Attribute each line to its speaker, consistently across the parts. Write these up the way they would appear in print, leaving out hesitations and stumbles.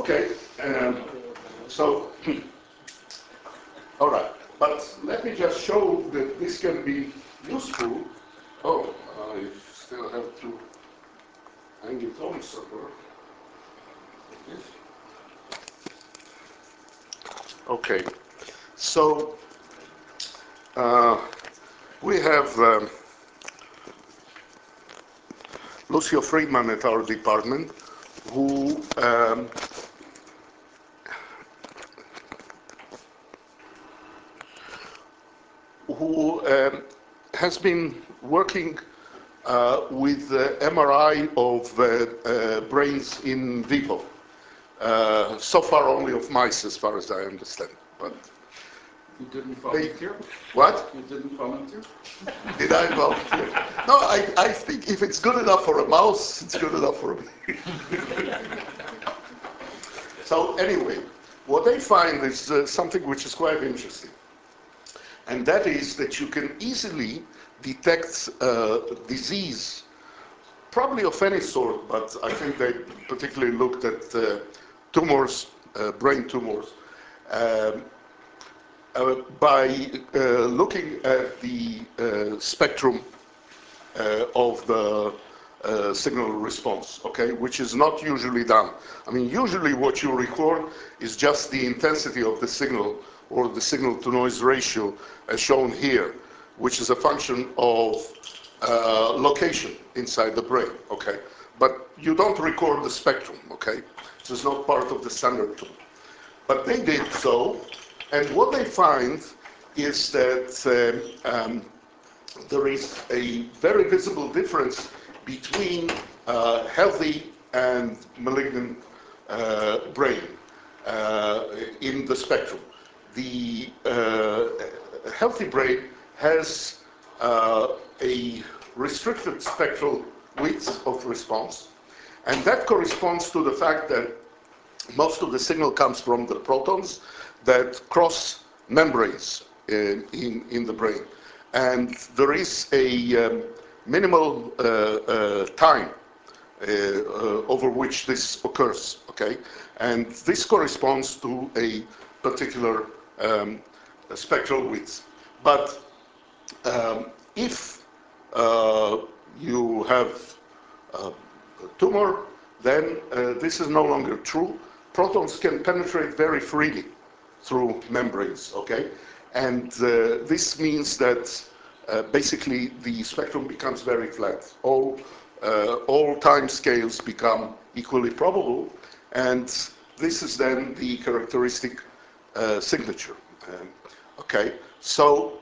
Speaker 1: Okay, so, all right, but let me just show that this can be useful. Oh, I still have to hang it on somewhere. Okay, so we have Lucio Friedman at our department, who has been working with MRI of brains in vivo. So far only of mice, as far as I understand. But
Speaker 2: you didn't volunteer?
Speaker 1: What?
Speaker 2: You didn't volunteer?
Speaker 1: Did I volunteer? No, I think if it's good enough for a mouse, it's good enough for me. So anyway, what they find is something which is quite interesting. And that is that you can easily detect disease, probably of any sort, but I think they particularly looked at tumors, brain tumors, by looking at the spectrum of the signal response, okay, which is not usually done. I mean, usually what you record is just the intensity of the signal or the signal to noise ratio as shown here, which is a function of location inside the brain, okay? But you don't record the spectrum, okay? This is not part of the standard tool. But they did so, and what they find is that there is a very visible difference between healthy and malignant brain in the spectrum. The healthy brain has a restricted spectral width of response, and that corresponds to the fact that most of the signal comes from the protons that cross membranes in the brain. And there is a minimal time over which this occurs, okay? And this corresponds to a particular spectral width. But if you have a tumor, then this is no longer true. Protons can penetrate very freely through membranes, okay? And this means that basically the spectrum becomes very flat. All time scales become equally probable, and this is then the characteristic signature. Okay, so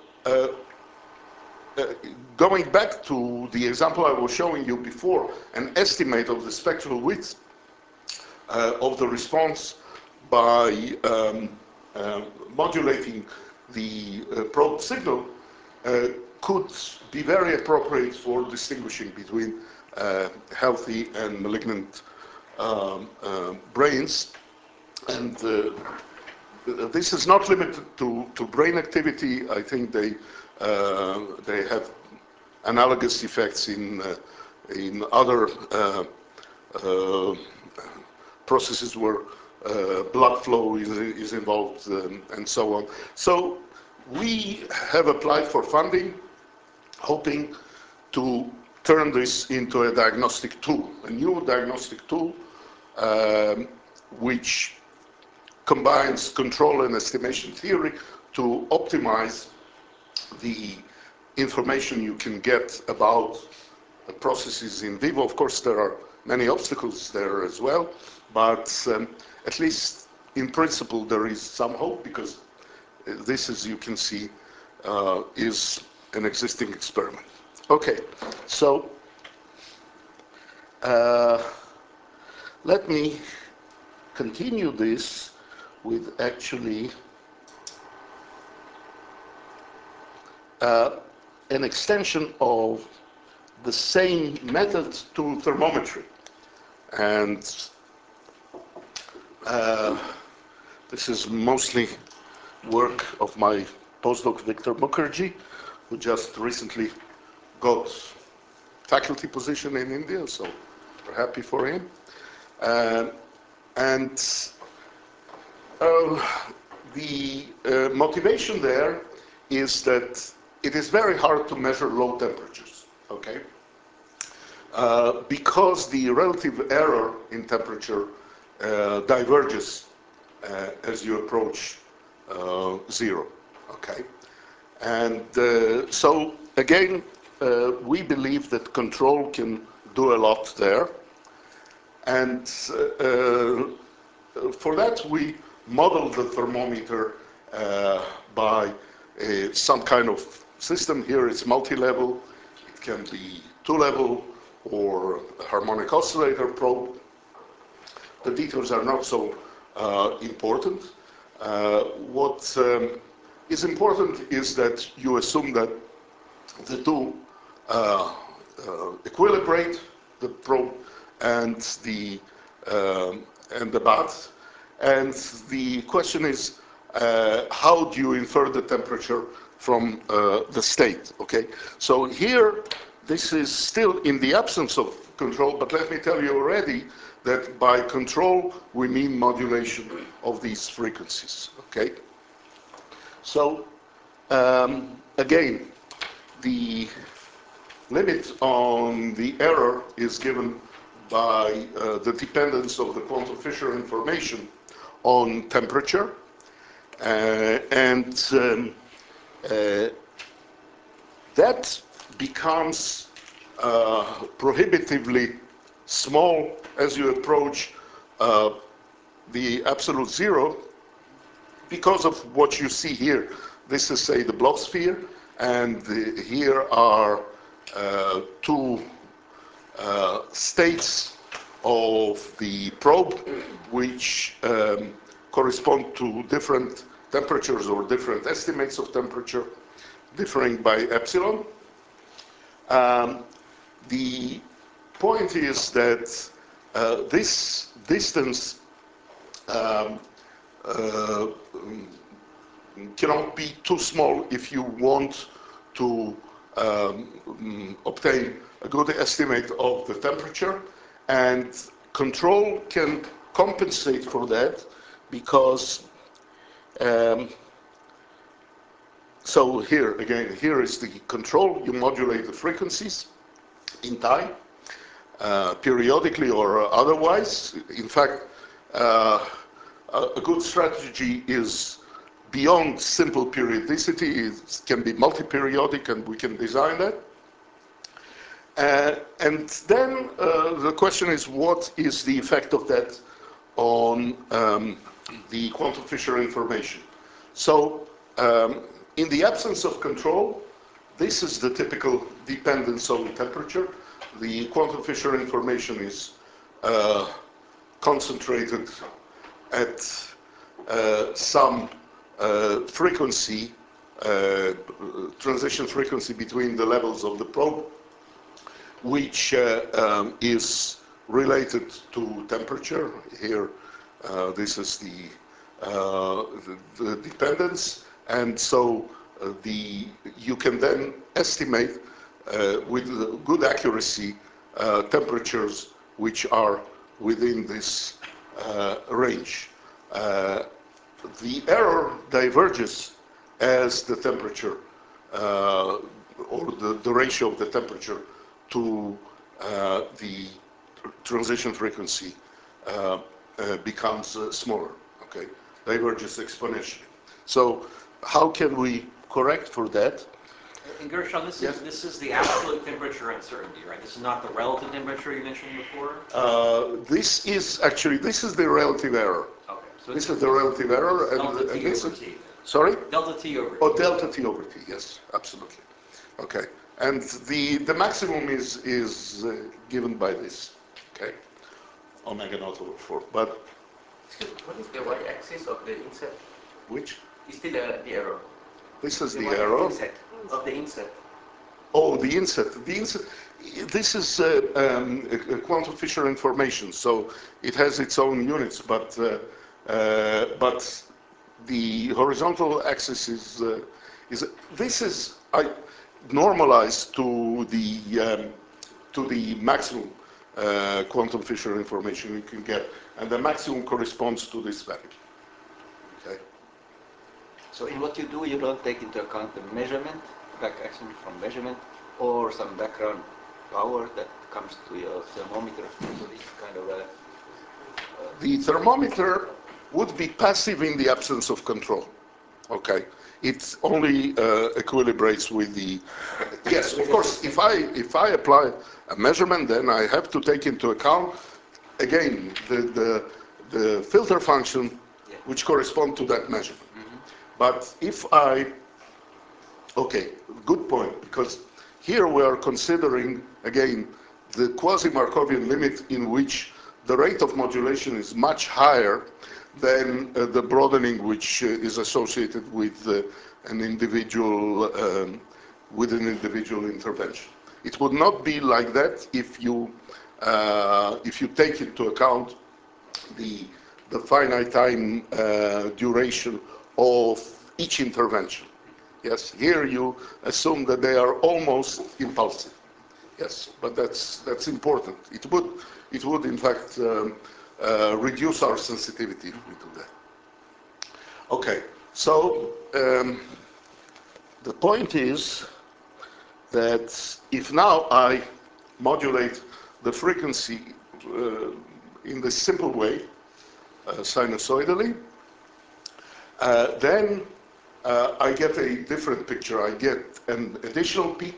Speaker 1: going back to the example I was showing you before, an estimate of the spectral width of the response by modulating the probe signal could be very appropriate for distinguishing between healthy and malignant brains. And this is not limited to brain activity. I think they have analogous effects in other processes where blood flow is involved and so on. So we have applied for funding, hoping to turn this into a diagnostic tool, a new diagnostic tool, which combines control and estimation theory to optimize the information you can get about the processes in vivo. Of course, there are many obstacles there as well, but at least in principle there is some hope, because this, as you can see, is an existing experiment. Okay, so let me continue this with actually an extension of the same method to thermometry. And this is mostly work of my postdoc Victor Mukherjee, who just recently got faculty position in India, so we're happy for him. And The motivation there is that it is very hard to measure low temperatures, okay? Because the relative error in temperature diverges as you approach zero, okay? And so, again, we believe that control can do a lot there. And for that, we model the thermometer by some kind of system. Here it's multi-level. It can be two-level or a harmonic oscillator probe. The details are not so important. What is important is that you assume that the two equilibrate, the probe and the bath. And the question is, how do you infer the temperature from the state? Okay, so here this is still in the absence of control, but let me tell you already that by control we mean modulation of these frequencies. Okay, so again, the limit on the error is given by the dependence of the quantum Fisher information on temperature, and that becomes prohibitively small as you approach the absolute zero because of what you see here. This is, say, the Bloch sphere, and here are two states of the probe which correspond to different temperatures or different estimates of temperature differing by epsilon. The point is that this distance cannot be too small if you want to obtain a good estimate of the temperature, and control can compensate for that because so here again, here is the control. You modulate the frequencies in time, periodically or otherwise. In fact, a good strategy is beyond simple periodicity. It can be multi-periodic, and we can design that. And then the question is, what is the effect of that on the quantum Fisher information? So in the absence of control, this is the typical dependence on temperature. The quantum Fisher information is concentrated at some frequency, transition frequency between the levels of the probe, which is related to temperature. Here, this is the dependence, and so you can then estimate with good accuracy temperatures which are within this range. The error diverges as the temperature or the ratio of the temperature to the transition frequency becomes smaller, okay? Diverges exponentially. So how can we correct for that?
Speaker 3: And Gershon, this is the absolute temperature uncertainty, right? This is not the relative temperature you mentioned before?
Speaker 1: This is the relative error. Okay. So this is the relative error.
Speaker 3: Delta T over T.
Speaker 1: Sorry?
Speaker 3: Delta T over T.
Speaker 1: Oh, delta T over T, yes, absolutely. Okay. And the maximum is given by this, okay? Omega naught over 4. But
Speaker 4: what is the y-axis of the inset?
Speaker 1: which?
Speaker 4: Is still the error.
Speaker 1: This is the error.
Speaker 4: Inset, of the inset.
Speaker 1: Oh, the inset. The inset. This is a quantum Fisher information, so it has its own units, but the horizontal axis is this is normalized to the maximum quantum Fisher information you can get, and the maximum corresponds to this value. Okay.
Speaker 5: So in what you do, you don't take into account the measurement, back action from measurement, or some background power that comes to your thermometer. So this kind of a...
Speaker 1: The thermometer would be passive in the absence of control. Okay. It only equilibrates with the... Yes, of course, if I apply a measurement, then I have to take into account, again, the filter function which correspond to that measurement. But if okay, good point, because here we are considering, again, the quasi-Markovian limit in which the rate of modulation is much higher than the broadening which is associated with an individual intervention. It would not be like that if you take into account the finite time duration of each intervention. Yes, here you assume that they are almost impulsive. Yes, but that's important. It would in fact reduce our sensitivity if we do that. Okay, so the point is that if now I modulate the frequency in this simple way, sinusoidally, then I get a different picture. I get an additional peak,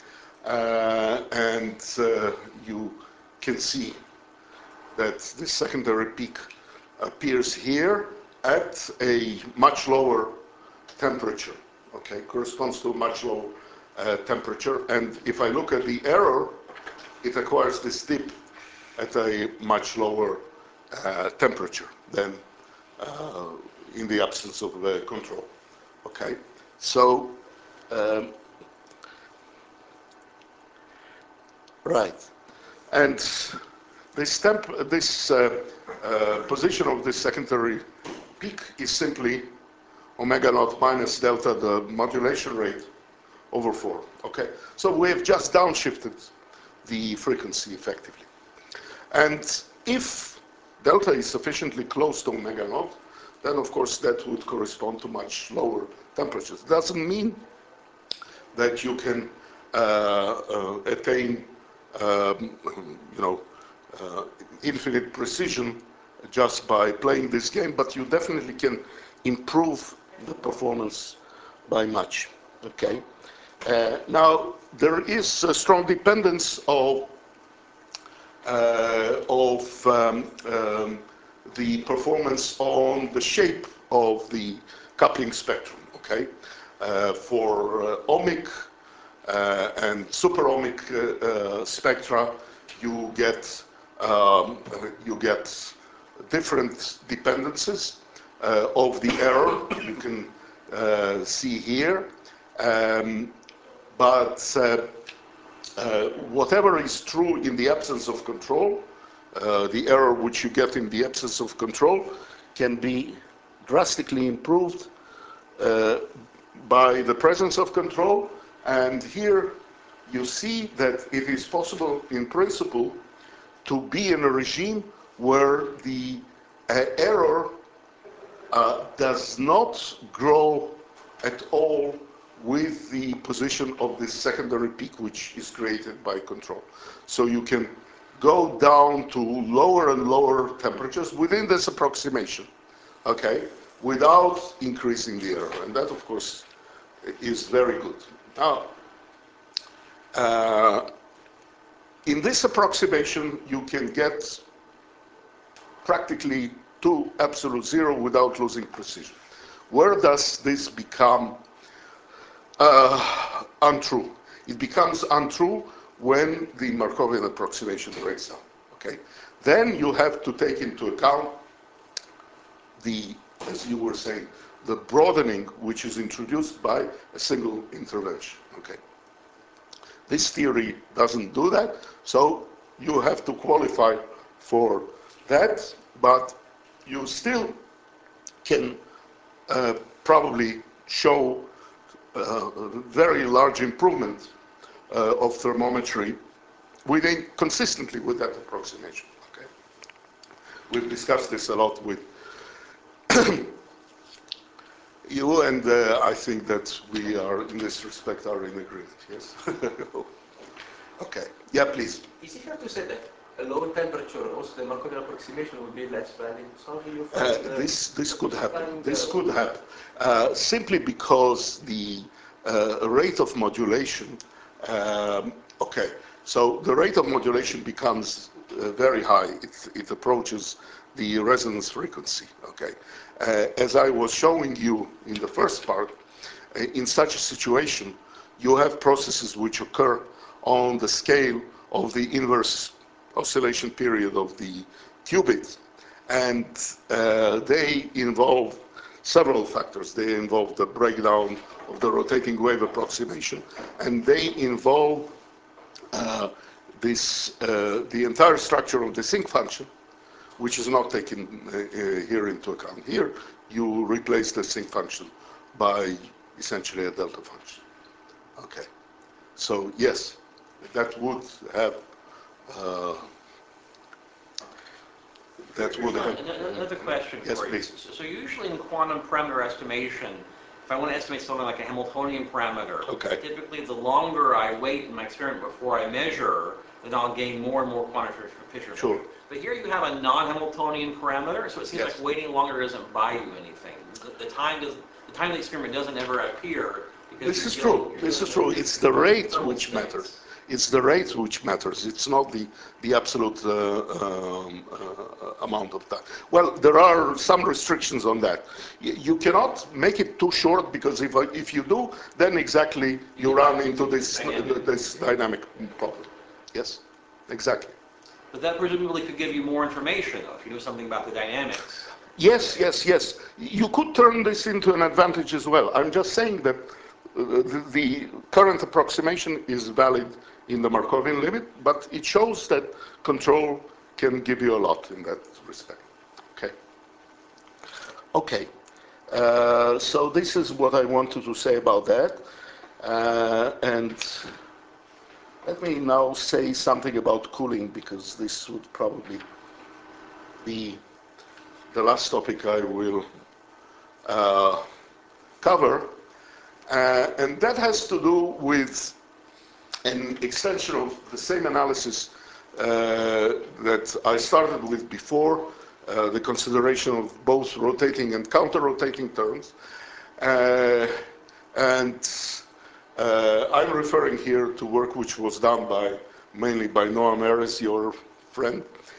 Speaker 1: and you can see that the secondary peak appears here at a much lower temperature. Okay, corresponds to a much lower temperature. And if I look at the error, it acquires this dip at a much lower temperature than in the absence of control. Okay, so right, and this position of this secondary peak is simply omega naught minus delta, the modulation rate, over 4. Okay, so we have just downshifted the frequency effectively, and if delta is sufficiently close to omega naught, then of course that would correspond to much lower temperatures. It doesn't mean that you can attain, infinite precision just by playing this game, but you definitely can improve the performance by much. Okay. Now there is a strong dependence of the performance on the shape of the coupling spectrum. Okay, for ohmic and super ohmic spectra, you get different dependencies of the error. You can see here, but whatever is true in the absence of control, the error which you get in the absence of control can be drastically improved by the presence of control. And here you see that it is possible, in principle, to be in a regime where the error does not grow at all with the position of this secondary peak, which is created by control. So you can go down to lower and lower temperatures within this approximation, okay, without increasing the error. And that, of course, is very good. Now, in this approximation, you can get practically to absolute zero without losing precision. Where does this become untrue? It becomes untrue when the Markovian approximation breaks down. Okay, then you have to take into account the, as you were saying, the broadening which is introduced by a single intervention. Okay, this theory doesn't do that, so you have to qualify for that, but you still can probably show very large improvement of thermometry consistently with that approximation. Okay, we've discussed this a lot with You and I think that we are, in this respect, are in agreement, yes? Okay, yeah, please.
Speaker 4: Is it fair to say that a low temperature, also the Markovian approximation will be less valid? So how do you find
Speaker 1: This could happen. This could happen simply because the rate of modulation. Okay, so the rate of modulation becomes very high. It approaches the resonance frequency. Okay, as I was showing you in the first part, in such a situation, you have processes which occur on the scale of the inverse oscillation period of the qubit, and they involve several factors. They involve the breakdown of the rotating wave approximation, and they involve the entire structure of the sinc function, which is not taken here into account. Here, you replace the sinc function by essentially a delta function. Okay, so yes, that would have.
Speaker 3: Another question
Speaker 1: Yes,
Speaker 3: for you.
Speaker 1: please.
Speaker 3: So usually in quantum parameter estimation, if I want to estimate something like a Hamiltonian parameter,
Speaker 1: Okay.
Speaker 3: typically the longer I wait in my experiment before I measure, then I'll gain more and more quantum picture.
Speaker 1: Sure.
Speaker 3: But here you have a non-Hamiltonian parameter, so it seems
Speaker 1: Yes.
Speaker 3: like waiting longer doesn't buy you anything. The time of the experiment doesn't ever appear. Because
Speaker 1: This is true. This is true. It's the rate which matters. It's the rate which matters. It's not the absolute amount of time. Well, there are some restrictions on that. You cannot make it too short, because if you do, then exactly you run into this dynamic problem. Yes, exactly.
Speaker 3: But that presumably could give you more information, though, if you know something about the dynamics.
Speaker 1: Yes, yes, yes. You could turn this into an advantage as well. I'm just saying that the current approximation is valid in the Markovian limit, but it shows that control can give you a lot in that respect. Okay. Okay. So this is what I wanted to say about that. And let me now say something about cooling, because this would probably be the last topic I will cover. And that has to do with an extension of the same analysis that I started with before, the consideration of both rotating and counter-rotating terms. And I'm referring here to work which was done mainly by Noam Erez, your friend,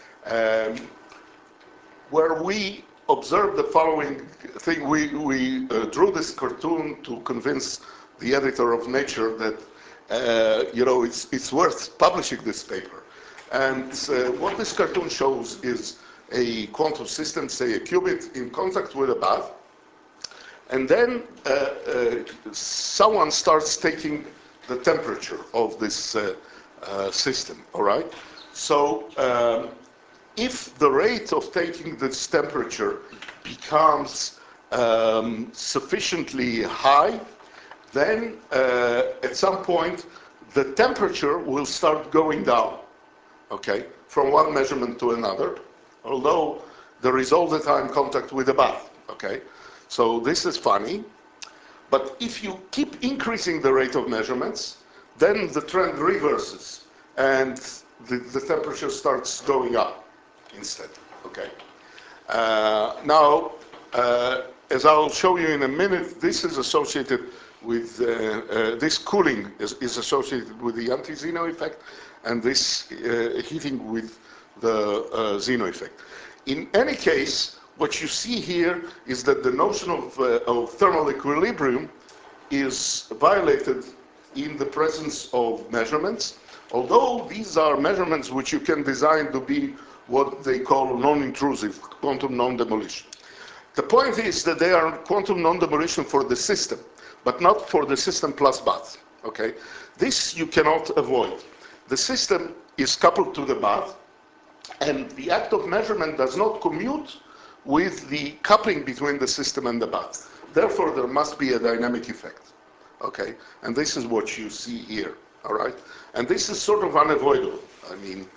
Speaker 1: where we observed the following thing. We drew this cartoon to convince the editor of Nature that it's worth publishing this paper. And what this cartoon shows is a quantum system, say a qubit, in contact with a bath. And then someone starts taking the temperature of this system, all right? So if the rate of taking this temperature becomes sufficiently high, then at some point the temperature will start going down, okay, from one measurement to another, although there is all the time contact with the bath, okay? So this is funny, but if you keep increasing the rate of measurements, then the trend reverses and the temperature starts going up instead, okay? Now, as I'll show you in a minute, this is associated with, this cooling is associated with the anti-Zeno effect, and this heating with the Zeno effect. In any case, what you see here is that the notion of thermal equilibrium is violated in the presence of measurements, although these are measurements which you can design to be what they call non-intrusive, quantum non-demolition. The point is that they are quantum non-demolition for the system, but not for the system plus bath, okay? This you cannot avoid. The system is coupled to the bath, and the act of measurement does not commute with the coupling between the system and the bath. Therefore, there must be a dynamic effect, okay? And this is what you see here, all right? And this is sort of unavoidable. I mean,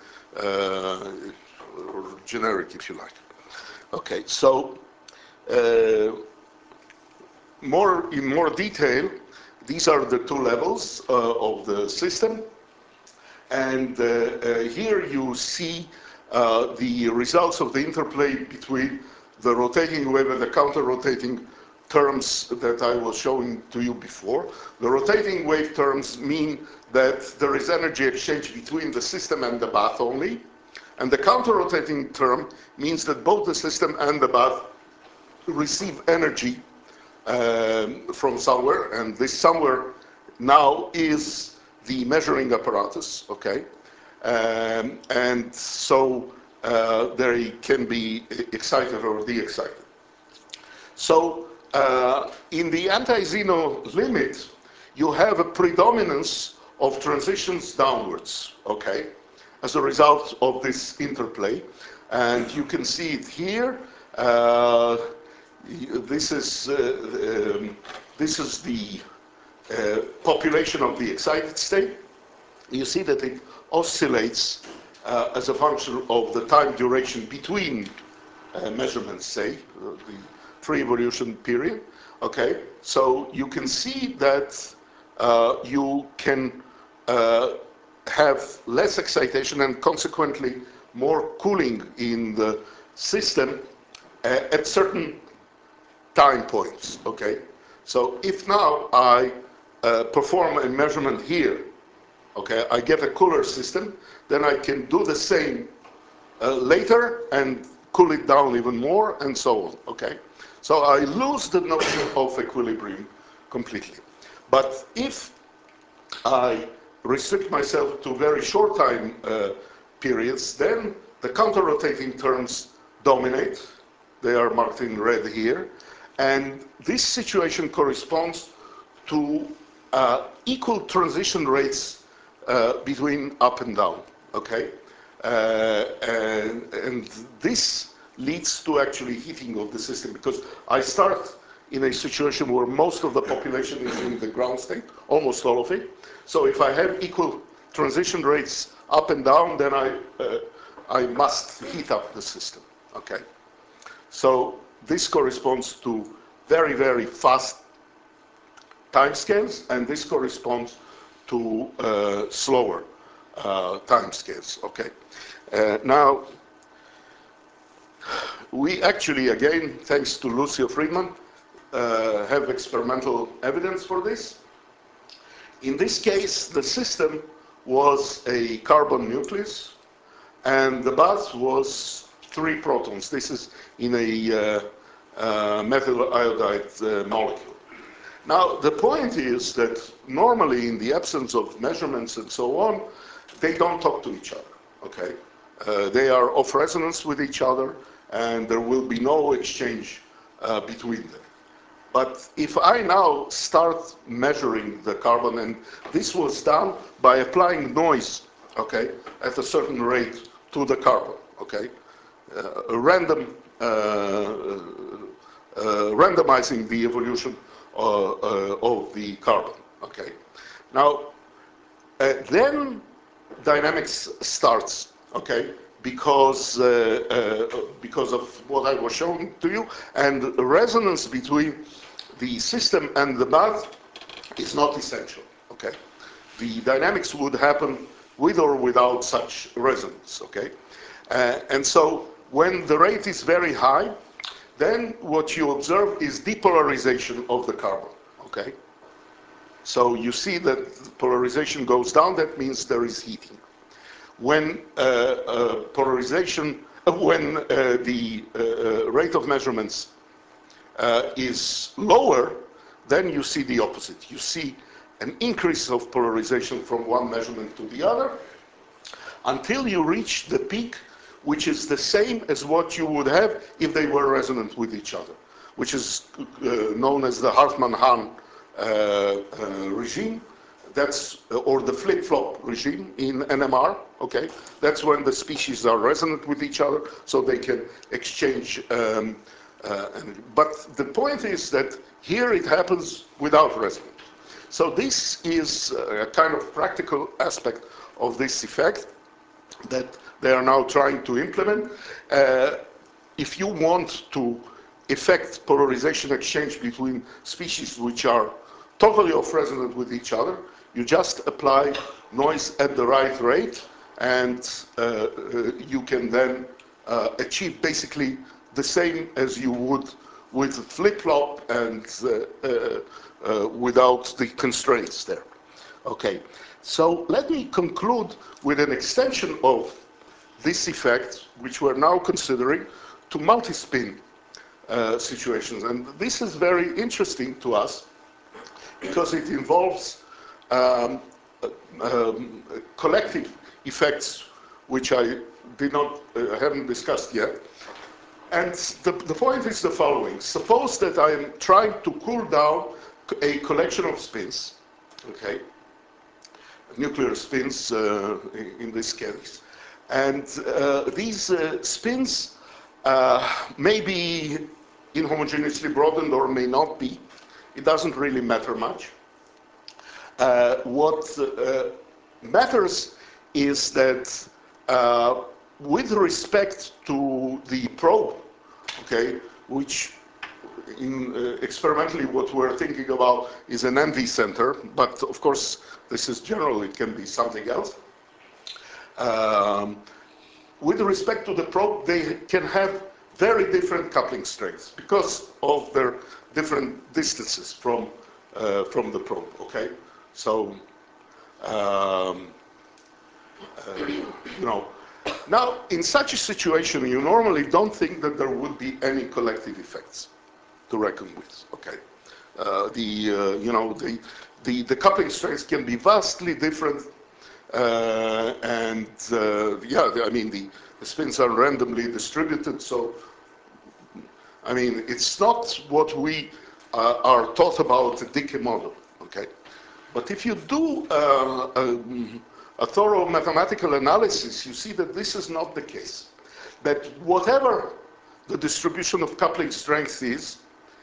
Speaker 1: or generic, if you like. Okay, so in more detail, these are the two levels of the system. And here you see the results of the interplay between the rotating wave and the counter-rotating terms that I was showing to you before. The rotating wave terms mean that there is energy exchange between the system and the bath only. And the counter-rotating term means that both the system and the bath receive energy from somewhere, and this somewhere now is the measuring apparatus, okay? And so they can be excited or de-excited. So in the anti-Zeno limit, you have a predominance of transitions downwards, okay, as a result of this interplay. And you can see it here. This is the population of the excited state. You see that it oscillates as a function of the time duration between measurements, say, the free evolution period. Okay, so you can see that you can have less excitation and consequently more cooling in the system at certain time points, okay? So if now I perform a measurement here, okay, I get a cooler system, then I can do the same later and cool it down even more and so on, okay? So I lose the notion of equilibrium completely. But if I restrict myself to very short time periods, then the counter-rotating terms dominate. They are marked in red here. And this situation corresponds to equal transition rates between up and down, okay? And this leads to actually heating of the system, because I start in a situation where most of the population is in the ground state, almost all of it. So if I have equal transition rates up and down, then I must heat up the system, okay? So this corresponds to very, very fast timescales, and this corresponds to slower timescales, okay? Now, we actually, again, thanks to Lucio Friedman, have experimental evidence for this. In this case, the system was a carbon nucleus, and the bath was 3 protons. This is in a methyl iodide molecule. Now, the point is that normally in the absence of measurements and so on, they don't talk to each other, okay? They are off resonance with each other, and there will be no exchange between them. But if I now start measuring the carbon, and this was done by applying noise, okay, at a certain rate to the carbon, okay, randomizing the evolution of the carbon, okay. Now, then dynamics starts, okay, because of what I was showing to you, and the resonance between the system and the bath is not essential, okay? The dynamics would happen with or without such resonance, okay? And so when the rate is very high, then what you observe is depolarization of the carbon, okay? So you see that polarization goes down, that means there is heating. When the rate of measurements is lower, then you see the opposite. You see an increase of polarization from one measurement to the other until you reach the peak, which is the same as what you would have if they were resonant with each other, which is known as the Hartmann-Hahn regime. That's, or the flip-flop regime in NMR, okay? That's when the species are resonant with each other, so they can exchange. But the point is that here it happens without resonance. So this is a kind of practical aspect of this effect that they are now trying to implement. If you want to effect polarization exchange between species which are totally off resonant with each other. You just apply noise at the right rate, and you can then achieve basically the same as you would with flip-flop and without the constraints there. Okay, so let me conclude with an extension of this effect, which we're now considering, to multi-spin situations. And this is very interesting to us because it involves collective effects, which I haven't discussed yet. And the point is the following. Suppose that I am trying to cool down a collection of spins, okay, nuclear spins in this case. And these spins may be inhomogeneously broadened or may not be. It doesn't really matter much. What matters is that with respect to the probe, okay, which experimentally what we're thinking about is an NV center, but of course this is general, it can be something else. With respect to the probe, they can have very different coupling strengths because of their different distances from the probe, okay? So, you know, now in such a situation, you normally don't think that there would be any collective effects to reckon with, okay? You know, the coupling strengths can be vastly different, and yeah, I mean, the spins are randomly distributed, so I mean, it's not what we are taught about the Dicke model, okay? But if you do a thorough mathematical analysis, you see that this is not the case. That whatever the distribution of coupling strength is,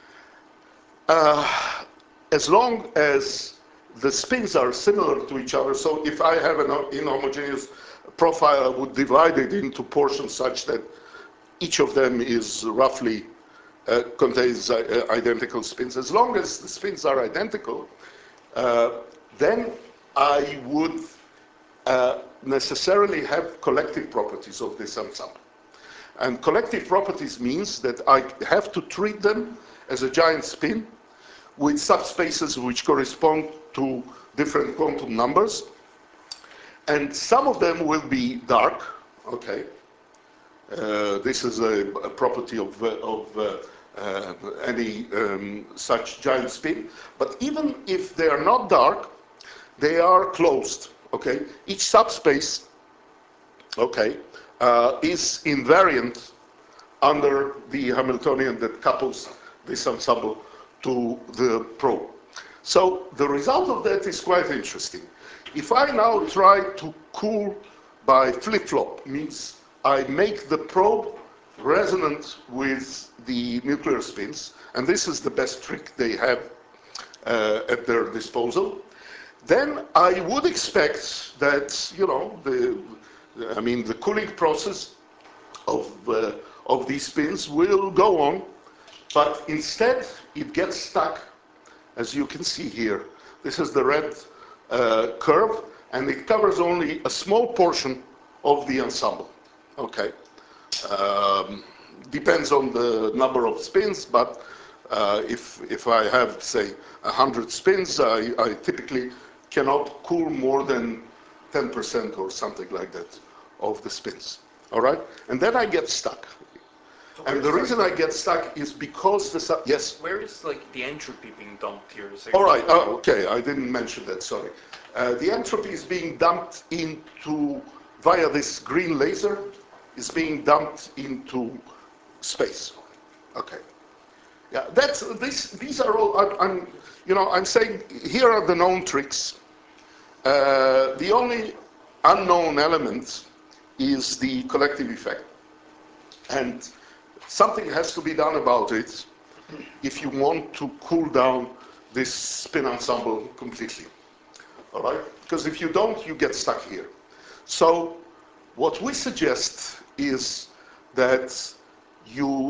Speaker 1: as long as the spins are similar to each other, so if I have an inhomogeneous profile, I would divide it into portions such that each of them is roughly contains identical spins. As long as the spins are identical, then I would necessarily have collective properties of this ensemble. And collective properties means that I have to treat them as a giant spin with subspaces which correspond to different quantum numbers. And some of them will be dark, okay? This is a property of any such giant spin. But even if they are not dark, they are closed, okay? Each subspace, okay, is invariant under the Hamiltonian that couples this ensemble to the probe. So the result of that is quite interesting. If I now try to cool by flip-flop, means I make the probe resonant with the nuclear spins, and this is the best trick they have at their disposal, then I would expect that, you know, the cooling process of these spins will go on, but instead it gets stuck, as you can see here. This is the red curve, and it covers only a small portion of the ensemble, okay? Depends on the number of spins, but if I have, say, 100 spins, I typically cannot cool more than 10% or something like that of the spins, all right? And then I get stuck. And the reason I get stuck is because yes?
Speaker 6: Where is like the entropy being dumped here?
Speaker 1: All right, oh, okay, I didn't mention that, sorry. The entropy is being dumped via this green laser, is being dumped into space. Okay. Yeah, these are all, I'm saying here are the known tricks. The only unknown element is the collective effect. And something has to be done about it if you want to cool down this spin ensemble completely. All right? Because if you don't, you get stuck here. So what we suggest is that you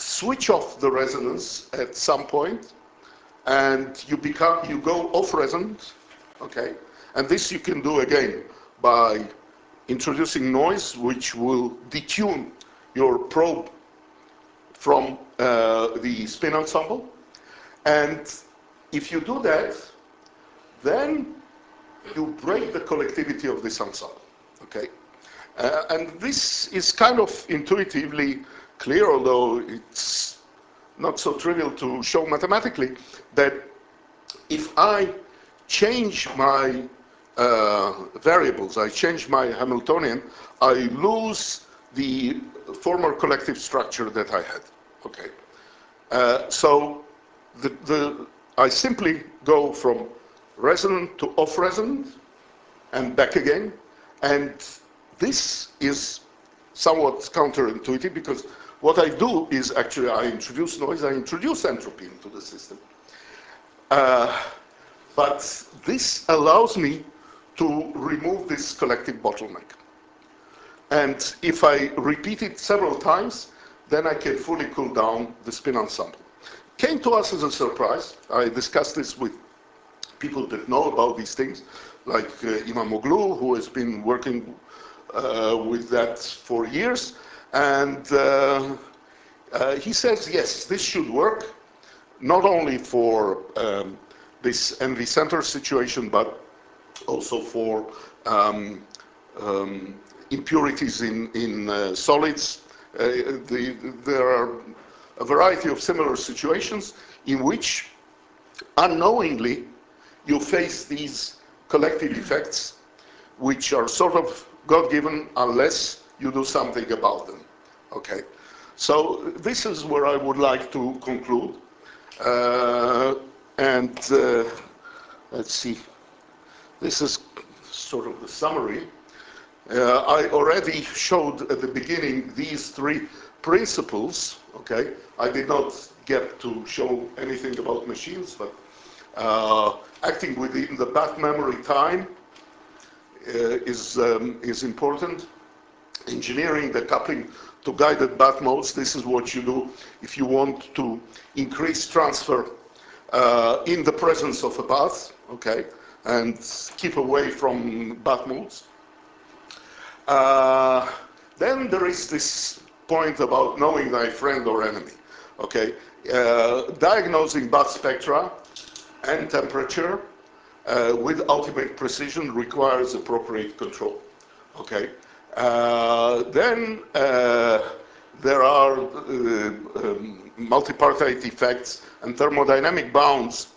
Speaker 1: switch off the resonance at some point, and you go off resonant, okay? And this you can do again by introducing noise, which will detune your probe from the spin ensemble. And if you do that, then you break the collectivity of this ensemble, okay? And this is kind of intuitively clear, although it's not so trivial to show mathematically, that if I change my variables, I change my Hamiltonian, I lose the former collective structure that I had, okay? So I simply go from resonant to off resonant and back again, and this is somewhat counterintuitive, because what I do is actually I introduce noise, I introduce entropy into the system. But this allows me to remove this collective bottleneck. And if I repeat it several times, then I can fully cool down the spin ensemble. Came to us as a surprise. I discussed this with people that know about these things, like Imamoglu, who has been working with that for years. And he says, yes, this should work, not only for this NV center situation, but also for impurities in solids. There are a variety of similar situations in which unknowingly you face these collective effects, which are sort of God-given unless you do something about them, okay? So this is where I would like to conclude. Let's see, this is sort of the summary. I already showed at the beginning these three principles, okay? I did not get to show anything about machines, but acting within the bath memory time is important. Engineering the coupling to guided bath modes, this is what you do if you want to increase transfer in the presence of a bath, okay? And keep away from bath modes. Then there is this point about knowing thy friend or enemy, okay? Diagnosing bath spectra and temperature with ultimate precision requires appropriate control, okay? Then there are multipartite effects and thermodynamic bounds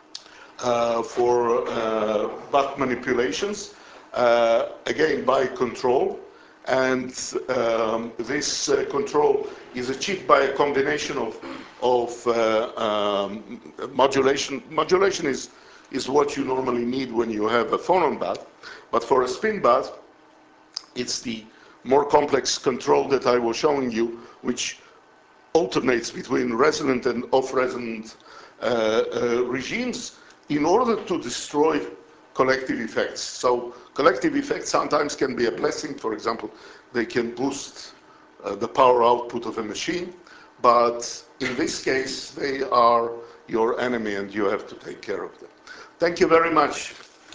Speaker 1: for bath manipulations, again by control. And this control is achieved by a combination of modulation. Modulation is what you normally need when you have a phonon bath, but for a spin bath, it's the more complex control that I was showing you, which alternates between resonant and off-resonant regimes in order to destroy collective effects. So collective effects sometimes can be a blessing. For example, they can boost the power output of a machine, but in this case, they are your enemy and you have to take care of them. Thank you very much.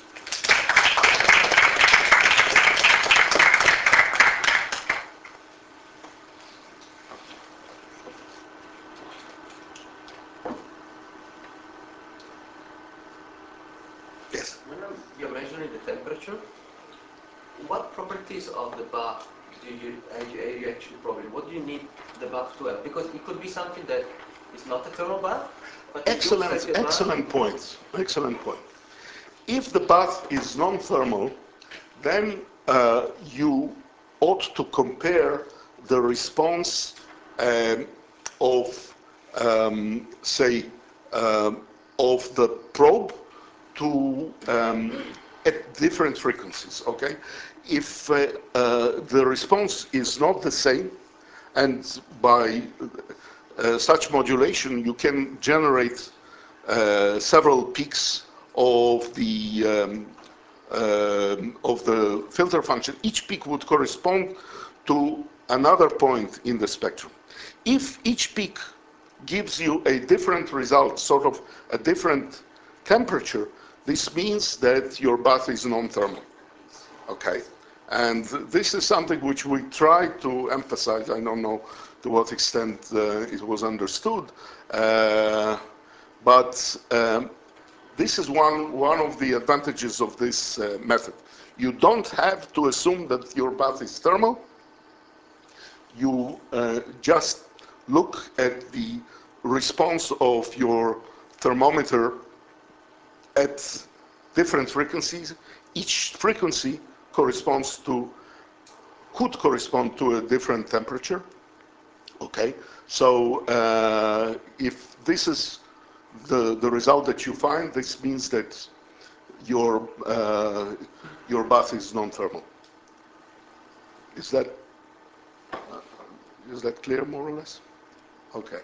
Speaker 1: Yes.
Speaker 4: When you're measuring the temperature, what properties of the bath do you actually probably, what do you need the bath to have? Because it could be something that is not a thermal bath, but
Speaker 1: Excellent point. Excellent point. If the bath is non-thermal, then you ought to compare the response of, say, of the probe to at different frequencies, okay? If the response is not the same, and by such modulation you can generate several peaks of the filter function. Each peak would correspond to another point in the spectrum. If each peak gives you a different result, sort of a different temperature, this means that your bath is non-thermal, okay? And this is something which we try to emphasize. I don't know to what extent it was understood, but this is one of the advantages of this method. You don't have to assume that your bath is thermal. You just look at the response of your thermometer at different frequencies. Each frequency could correspond to a different temperature. Okay, so if this is the result that you find, this means that your bath is non-thermal. Is that clear, more or less? Okay.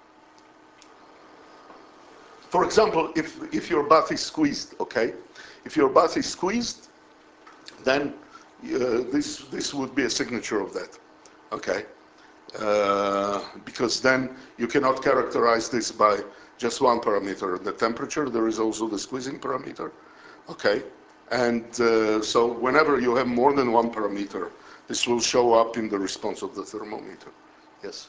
Speaker 1: For example, if your bath is squeezed, okay, if your bath is squeezed, then this would be a signature of that, okay, because then you cannot characterize this by just one parameter, the temperature. There is also the squeezing parameter, okay, and so whenever you have more than one parameter, this will show up in the response of the thermometer. Yes.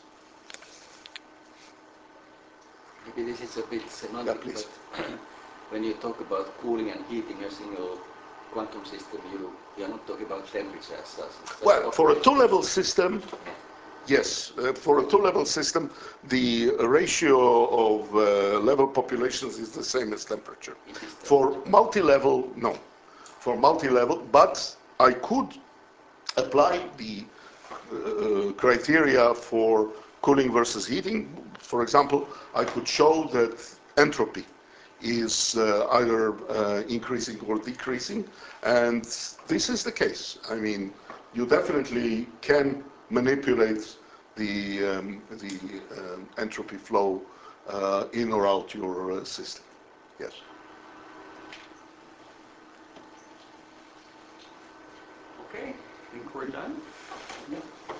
Speaker 5: Maybe this is a bit semantic,
Speaker 1: Yeah, please.
Speaker 5: but when you talk about cooling and heating a single quantum system, you are not talking about temperature as such.
Speaker 1: Well, for a two-level system, yes. For a two-level system, the ratio of level populations is the same as temperature. For multi-level, no. For multi-level, but I could apply the criteria for cooling versus heating. For example, I could show that entropy is either increasing or decreasing, and this is the case. I mean, you definitely can manipulate the entropy flow in or out your system. Yes.
Speaker 3: Okay, I think we're done.